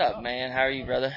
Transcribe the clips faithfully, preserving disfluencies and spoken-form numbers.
What's up, man? How are you, brother?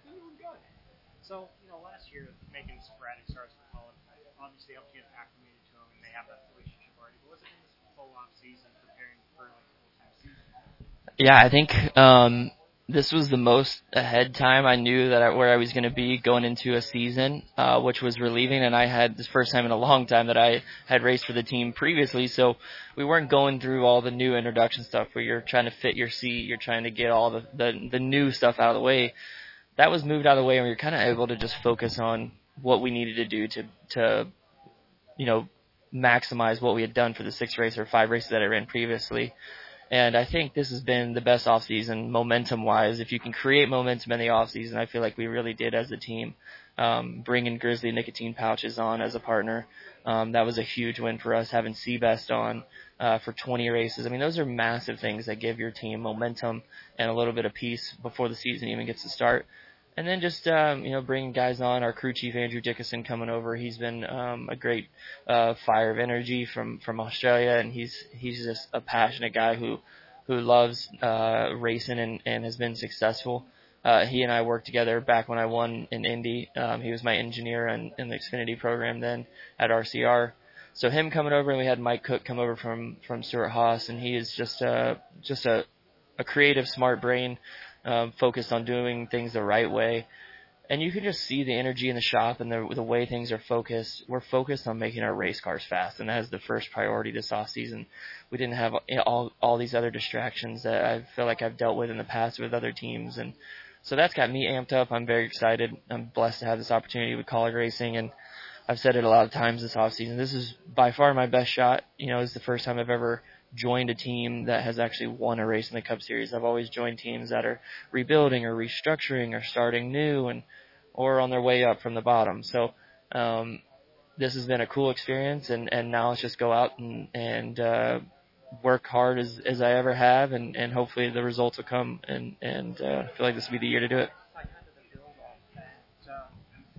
So, you know, last year, making sporadic starts with Colin, obviously helped you get acclimated to him, and they have that relationship already. But was it in this full off season preparing for like the full time season? Yeah, I think um, this was the most ahead time I knew that I, where I was going to be going into a season, uh, which was relieving. And I had this first time in a long time that I had raced for the team previously, so we weren't going through all the new introduction stuff where you're trying to fit your seat, you're trying to get all the the, the new stuff out of the way. That was moved out of the way, and we were kind of able to just focus on what we needed to do to to you know maximize what we had done for the six race or five races that I ran previously. And I think this has been the best offseason momentum-wise. If you can create momentum in the offseason, I feel like we really did as a team. Um, bringing Grizzly nicotine pouches on as a partner, um, that was a huge win for us. Having Seabest on uh, for twenty races. I mean, those are massive things that give your team momentum and a little bit of peace before the season even gets to start. And then just, um, you know, bringing guys on. Our crew chief, Andrew Dickinson, coming over. He's been um, a great uh, fire of energy from, from Australia, and he's he's just a passionate guy who who loves uh, racing and, and has been successful. Uh, he and I worked together back when I won in Indy. Um, he was my engineer in, in the Xfinity program then at R C R. So him coming over, and we had Mike Cook come over from, from Stuart Haas, and he is just a, just a, a creative, smart brain. Um, focused on doing things the right way. And you can just see the energy in the shop and the, the way things are focused. We're focused on making our race cars fast, and that is the first priority this off season. We didn't have all all these other distractions that I feel like I've dealt with in the past with other teams. And so that's got me amped up. I'm very excited. I'm blessed to have this opportunity with College Racing, and I've said it a lot of times this off season. This is by far my best shot. You know, it's the first time I've ever joined a team that has actually won a race in the Cup Series. I've always joined teams that are rebuilding or restructuring or starting new and or on their way up from the bottom. So um, this has been a cool experience, and, and now let's just go out and, and uh, work hard as, as I ever have, and, and hopefully the results will come, and, and uh, I feel like this will be the year to do it. I kind of the build off that um,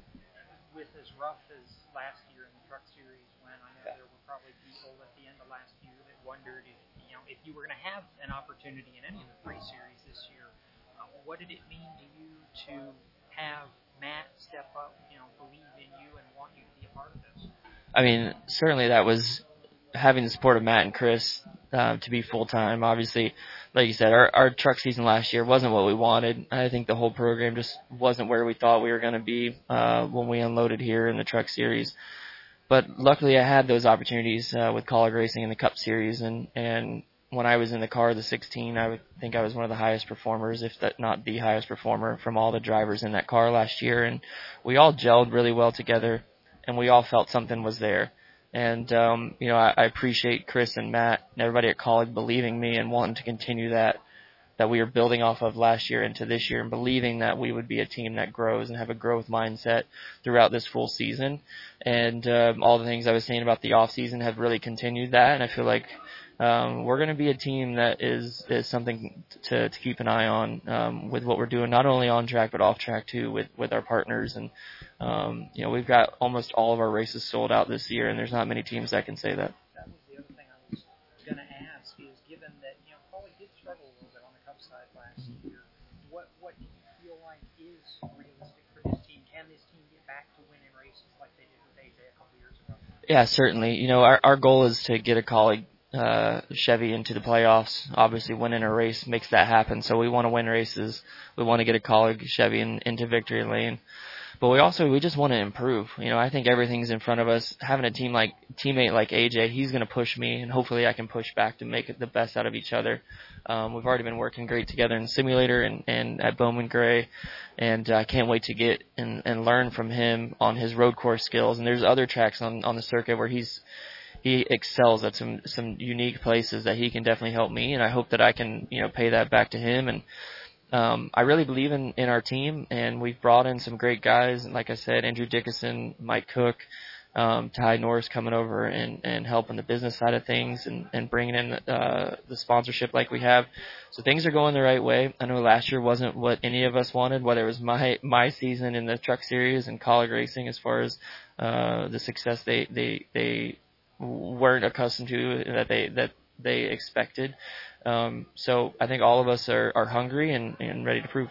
with as rough as last year in the Truck Series, when I know there were probably people at the end of last year that wondered if you know if you were going to have an opportunity in any of the three series this year. Uh, what did it mean to you to have Matt step up, you know, believe in you and want you to be a part of this? I mean, certainly that was having the support of Matt and Chris uh, to be full-time. Obviously, like you said, our, our truck season last year wasn't what we wanted. I think the whole program just wasn't where we thought we were going to be uh, when we unloaded here in the Truck Series. But luckily I had those opportunities uh, with College Racing in the Cup Series, and, and when I was in the car, the sixteen, I would think I was one of the highest performers, if that not the highest performer from all the drivers in that car last year. And we all gelled really well together, and we all felt something was there. And, um, you know, I, I appreciate Chris and Matt and everybody at College believing me and wanting to continue that, that we were building off of last year into this year, and believing that we would be a team that grows and have a growth mindset throughout this full season. And um, all the things I was saying about the off season have really continued that, and I feel like um, we're going to be a team that is, is something to, to keep an eye on um, with what we're doing, not only on track but off track too, with, with our partners. And um, you know, we've got almost all of our races sold out this year, and there's not many teams that can say that. That was the other thing I was going to ask is, given that you know Paulie did struggle a little bit on the Cup side last mm-hmm. year, what what do you feel like is realistic for this team? Can this team get back to winning races like they did with A J a couple years ago? Yeah, certainly. You know, our our goal is to get a colleague uh, Chevy into the playoffs. Obviously, winning a race makes that happen. So we want to win races. We want to get a colleague Chevy in, into victory lane. But we also, we just want to improve. You know, I think everything's in front of us. Having a team like, teammate like A J, he's going to push me, and hopefully I can push back to make it the best out of each other. Um, we've already been working great together in the simulator and, and at Bowman Gray, and I uh, can't wait to get and, and learn from him on his road course skills. And there's other tracks on, on the circuit where he's, he excels at some, some unique places that he can definitely help me, and I hope that I can, you know, pay that back to him. And Um, I really believe in, in our team, and we've brought in some great guys. And like I said, Andrew Dickinson, Mike Cook, um, Ty Norris coming over and, and helping the business side of things, and, and bringing in uh, the sponsorship like we have. So things are going the right way. I know last year wasn't what any of us wanted, whether it was my my season in the Truck Series and College Racing, as far as uh, the success they, they they weren't accustomed to, that they that they expected. Um, so I think all of us are, are hungry and, and ready to prove.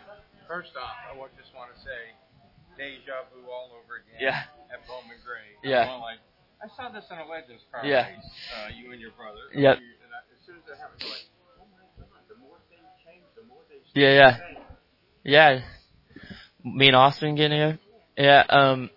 First off, I would just want to say, deja vu all over again. Yeah. At Bowman Gray. Yeah. I'm like, I saw this in a Legends car Yeah. race. Uh, you and your brother. Yep. And I, as soon as that happened, I'm like, oh my God, the more things change, the more they change. Yeah, yeah. Yeah. Me and Austin getting together? Yeah, um,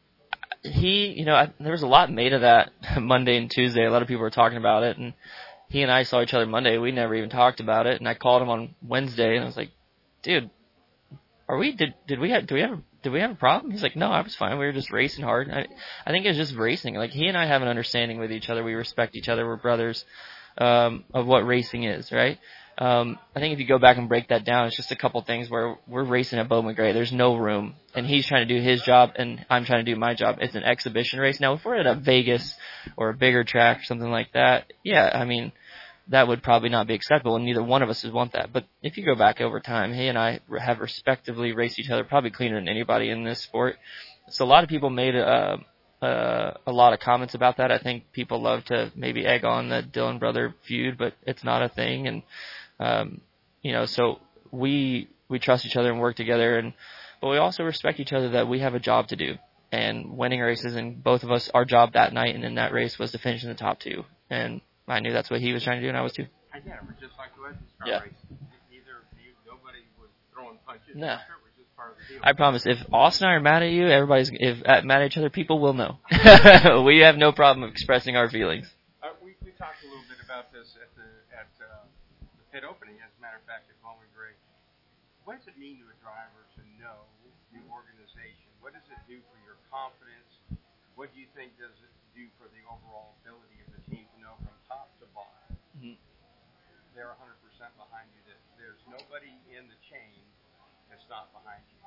he, you know, I, there was a lot made of that Monday and Tuesday. A lot of people were talking about it, and he and I saw each other Monday. We never even talked about it, and I called him on Wednesday, and I was like, dude, are we, did, did we have, do we have, did we have a problem? He's like, no, I was fine. We were just racing hard. I, I think it was just racing. Like, he and I have an understanding with each other. We respect each other. We're brothers, um, of what racing is, right? Um, I think if you go back and break that down, it's just a couple things where we're racing at Bowman Gray. There's no room, and he's trying to do his job, and I'm trying to do my job. It's an exhibition race. Now, if we're at a Vegas or a bigger track or something like that, yeah, I mean, that would probably not be acceptable, and neither one of us would want that. But if you go back over time, he and I have respectively raced each other probably cleaner than anybody in this sport. So a lot of people made uh, uh, a lot of comments about that. I think people love to maybe egg on the Dillon brother feud, but it's not a thing. And um, you know, so we we trust each other and work together, and but we also respect each other that we have a job to do. And winning races, and both of us, our job that night and in that race was to finish in the top two. And I knew that's what he was trying to do, and I was too. I get it. It was just like the Legends car Yeah. race. Neither of you, nobody was throwing punches. No. It was just part of the deal. I promise, if Austin and I are mad at you, everybody's if at, mad at each other, people will know. We have no problem expressing our feelings. Uh, we, we talked a little bit about this at the at uh, the pit opening, as a matter of fact, at Bowman Gray. What does it mean to a driver to know the organization? What does it do for your confidence? What do you think does it do for the overall ability of the team to know from top to bottom? Mm-hmm. They're one hundred percent behind you. That there's nobody in the chain that's not behind you.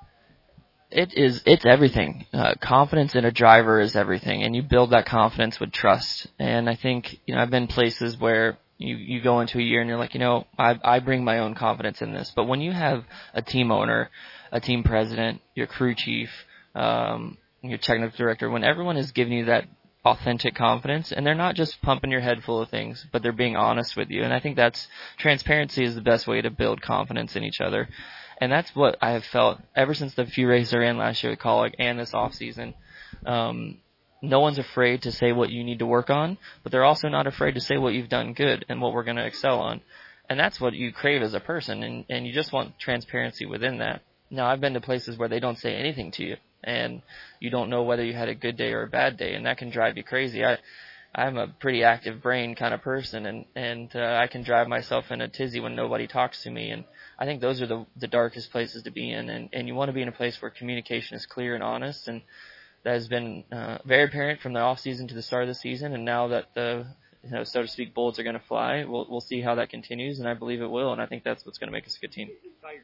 It is, it's everything. Uh, confidence in a driver is everything, and you build that confidence with trust. And I think, you know, I've been places where you, you go into a year and you're like, you know, I, I bring my own confidence in this. But when you have a team owner, a team president, your crew chief, um, your technical director, when everyone is giving you that authentic confidence, and they're not just pumping your head full of things, but they're being honest with you. And I think that's, transparency is the best way to build confidence in each other. And that's what I have felt ever since the few races I ran last year with Kaulig and this off season. Um, no one's afraid to say what you need to work on, but they're also not afraid to say what you've done good and what we're going to excel on. And that's what you crave as a person, and, and you just want transparency within that. Now, I've been to places where they don't say anything to you, and you don't know whether you had a good day or a bad day, and that can drive you crazy. I, I'm a pretty active brain kind of person, and, and uh, I can drive myself in a tizzy when nobody talks to me, and I think those are the, the darkest places to be in, and, and you want to be in a place where communication is clear and honest, and that has been uh, very apparent from the off season to the start of the season, and now that the, you know, so to speak, bullets are going to fly, we'll we'll see how that continues, and I believe it will, and I think that's what's going to make us a good team.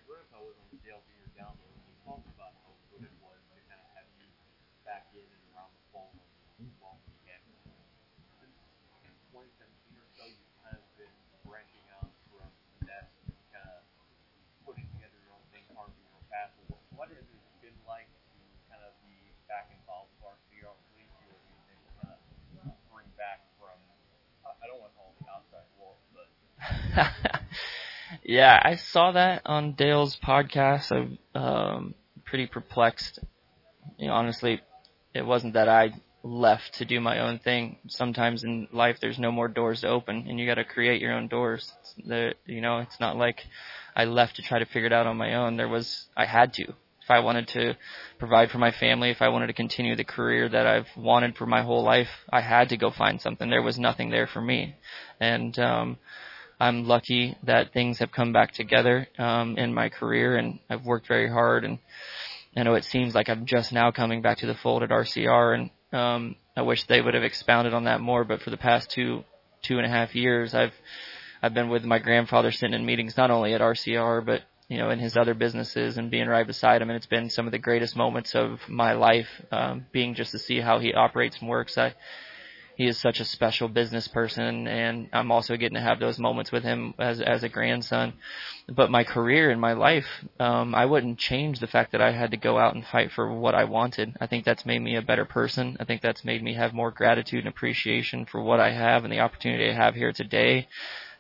Yeah, I saw that on Dale's podcast. I'm um, pretty perplexed. You know, honestly, it wasn't that I left to do my own thing. Sometimes in life, there's no more doors to open, and you got to create your own doors. The, you know, it's not like I left to try to figure it out on my own. There was, I had to. If I wanted to provide for my family, if I wanted to continue the career that I've wanted for my whole life, I had to go find something. There was nothing there for me, and um, I'm lucky that things have come back together um, in my career, and I've worked very hard. And I know it seems like I'm just now coming back to the fold at R C R, and um, I wish they would have expounded on that more. But for the past two, two and a half years, I've I've been with my grandfather sitting in meetings, not only at R C R, but you know, in his other businesses, and being right beside him. And it's been some of the greatest moments of my life, um, being just to see how he operates and works. I, he is such a special business person, and I'm also getting to have those moments with him as as a grandson. But my career and my life, um, I wouldn't change the fact that I had to go out and fight for what I wanted. I think that's made me a better person. I think that's made me have more gratitude and appreciation for what I have and the opportunity I have here today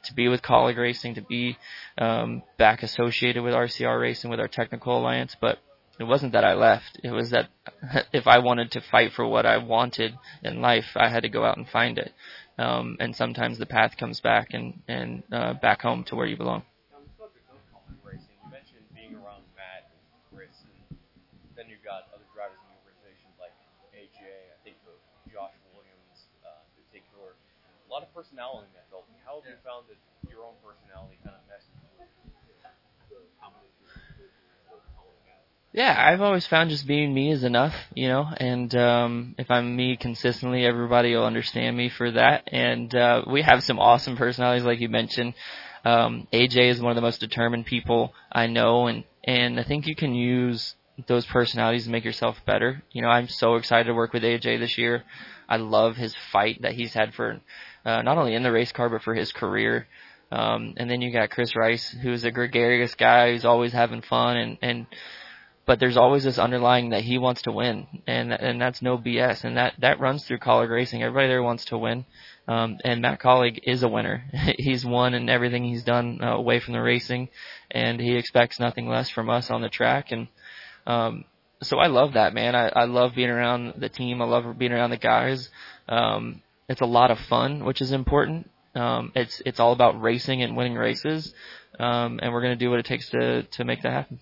to be with Colleague Racing, to be um, back associated with R C R Racing, with our technical alliance. But it wasn't that I left. It was that if I wanted to fight for what I wanted in life, I had to go out and find it. Um, and sometimes the path comes back and, and uh, back home to where you belong. You mentioned being around Matt and Chris, and then you've got other drivers in the organization like A J, I think of Josh Williams, uh, in particular. A lot of personality in that building. How have you found that your own personality kind of messes with the combination of calling out? Yeah, I've always found just being me is enough, you know, and um, if I'm me consistently, everybody will understand me for that. And uh, we have some awesome personalities, like you mentioned. Um, A J is one of the most determined people I know, and, and I think you can use those personalities to make yourself better. You know, I'm so excited to work with A J this year. I love his fight that he's had for uh, not only in the race car, but for his career. Um, and then you got Chris Rice, who's a gregarious guy who's always having fun, and, and but there's always this underlying that he wants to win, and and that's no B S, and that, that runs through Colleague Racing. Everybody there wants to win, um, and Matt Colleague is a winner. He's won in everything he's done uh, away from the racing, and he expects nothing less from us on the track, and um, so I love that, man. I, I love being around the team. I love being around the guys. Um, it's a lot of fun, which is important. Um, it's it's all about racing and winning races, um, and we're going to do what it takes to to make that happen.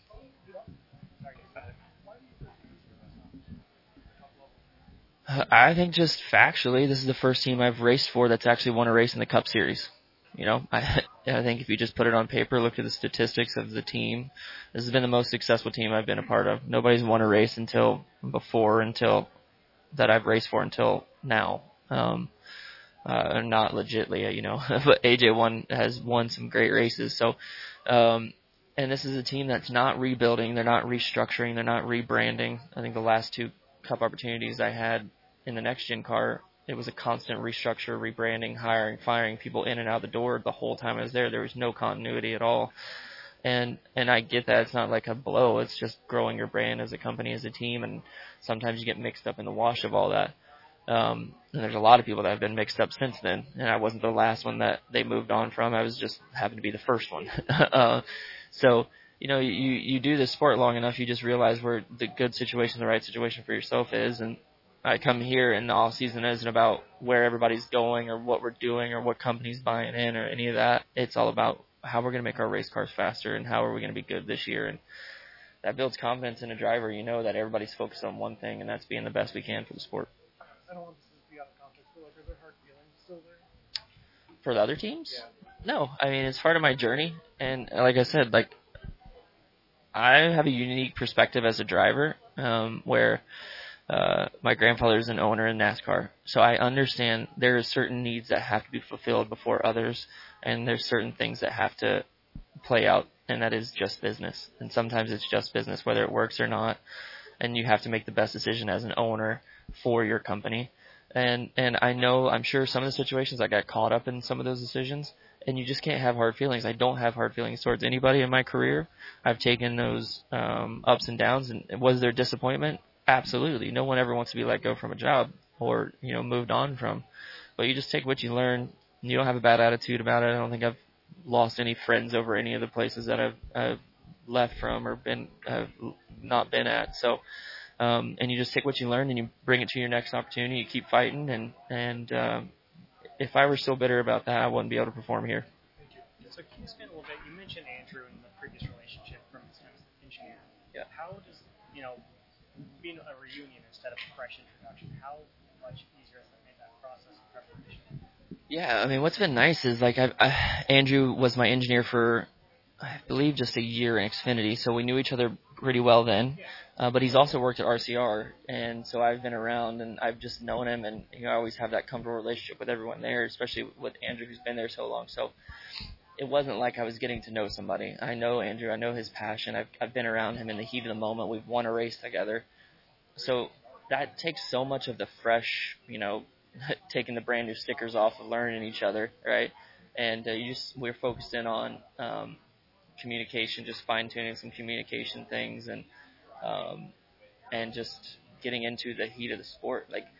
I think just factually, this is the first team I've raced for that's actually won a race in the Cup Series. You know, I, I think if you just put it on paper, look at the statistics of the team, this has been the most successful team I've been a part of. Nobody's won a race until before, until that I've raced for until now. Um, uh, not legitly, you know, but A J won, has won some great races. So, um, and this is a team that's not rebuilding, they're not restructuring, they're not rebranding. I think the last two Cup opportunities I had in the next gen car, it was a constant restructure, rebranding, hiring, firing people in and out the door the whole time I was there. There was no continuity at all. And and I get that. It's not like a blow. It's just growing your brand as a company, as a team, and sometimes you get mixed up in the wash of all that. Um, and there's a lot of people that have been mixed up since then, and I wasn't the last one that they moved on from. I was just happened to be the first one. uh, so you know, you, you do this sport long enough, you just realize where the good situation, the right situation for yourself is. And I come here and the off season isn't about where everybody's going or what we're doing or what company's buying in or any of that. It's all about how we're going to make our race cars faster and how are we going to be good this year. And that builds confidence in a driver. You know that everybody's focused on one thing, and that's being the best we can for the sport. I don't want this to be out of context, but like, are there hard feelings still there? For the other teams? Yeah. No. I mean, it's part of my journey. And like I said, like, I have a unique perspective as a driver, um, where uh, my grandfather is an owner in NASCAR. So I understand there are certain needs that have to be fulfilled before others, and there's certain things that have to play out, and that is just business. And sometimes it's just business, whether it works or not, and you have to make the best decision as an owner for your company. And and I know, I'm sure some of the situations I got caught up in some of those decisions, and you just can't have hard feelings. I don't have hard feelings towards anybody in my career. I've taken those um, ups and downs, and was there disappointment? Absolutely. No one ever wants to be let go from a job or, you know, moved on from. But you just take what you learn. You don't have a bad attitude about it. I don't think I've lost any friends over any of the places that I've, I've left from or been have not been at. So, um, and you just take what you learn and you bring it to your next opportunity. You keep fighting, and and um, if I were still bitter about that, I wouldn't be able to perform here. Thank you. So can you expand a little bit? You mentioned Andrew in the previous relationship from his time as an engineer. Yeah. How does, you know, being a reunion instead of a fresh introduction, how much easier has that made that process of preparation? Yeah, I mean, what's been nice is, like, I, I, Andrew was my engineer for, I believe, just a year in Xfinity, so we knew each other pretty well then. Uh, but he's also worked at R C R, and so I've been around, and I've just known him, and you know, I always have that comfortable relationship with everyone there, especially with Andrew, who's been there so long. So it wasn't like I was getting to know somebody. I know Andrew. I know his passion. I've, I've been around him in the heat of the moment. We've won a race together. So that takes so much of the fresh, you know, taking the brand new stickers off of learning each other, right? And uh, you just we're focused in on um, communication, just fine-tuning some communication things, and um, and just getting into the heat of the sport. Like,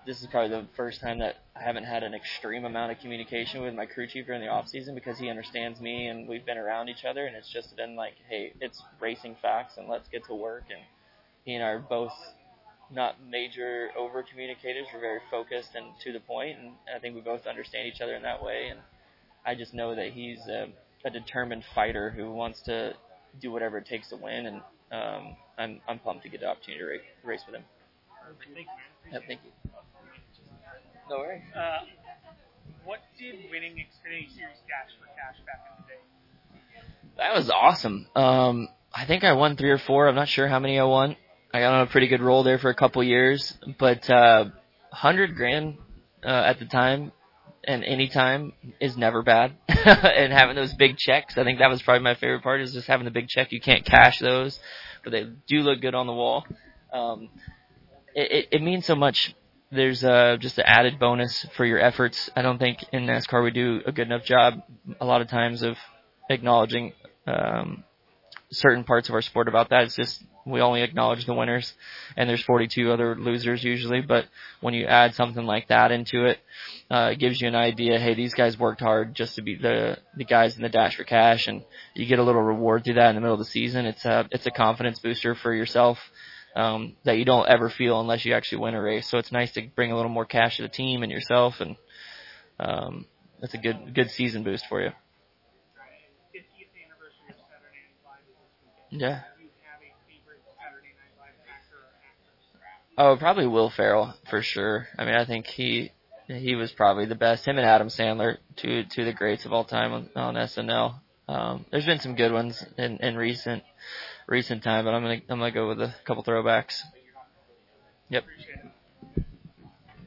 this is probably the first time that I haven't had an extreme amount of communication with my crew chief during the off season, because he understands me and we've been around each other, and it's just been like, hey, it's racing facts and let's get to work. And he and I are both not major over communicators. We're very focused and to the point, and I think we both understand each other in that way. And I just know that he's a, a determined fighter who wants to do whatever it takes to win, and um, I'm I'm pumped to get the opportunity to race, race with him. Thank you, man. Yeah, thank you. No worries. Uh, what did winning Xfinity Series Dash for Cash back in the day? That was awesome. Um, I think I won three or four. I'm not sure how many I won. I got on a pretty good roll there for a couple years, but uh, one hundred grand uh, at the time and any time is never bad. And having those big checks, I think that was probably my favorite part, is just having the big check. You can't cash those, but they do look good on the wall. Um, it, it, it means so much. There's uh, just an added bonus for your efforts. I don't think in NASCAR we do a good enough job a lot of times of acknowledging um, certain parts of our sport about that. It's just we only acknowledge the winners, and there's forty-two other losers usually. But when you add something like that into it, uh, it gives you an idea, hey, these guys worked hard just to be the the guys in the Dash for Cash, and you get a little reward through that in the middle of the season. It's a, it's a confidence booster for yourself. Um, that you don't ever feel unless you actually win a race. So it's nice to bring a little more cash to the team and yourself, and um, it's a good good season boost for you. fiftieth anniversary of Saturday Night Live is this weekend. Yeah. Do you have a favorite Saturday Night Live actor or actress? Oh, probably Will Ferrell for sure. I mean, I think he he was probably the best. Him and Adam Sandler, two two of the greats of all time on, on S N L. Um, there's been some good ones in, in recent. recent time, but I'm gonna I'm gonna go with a couple throwbacks. Yep. Appreciate it.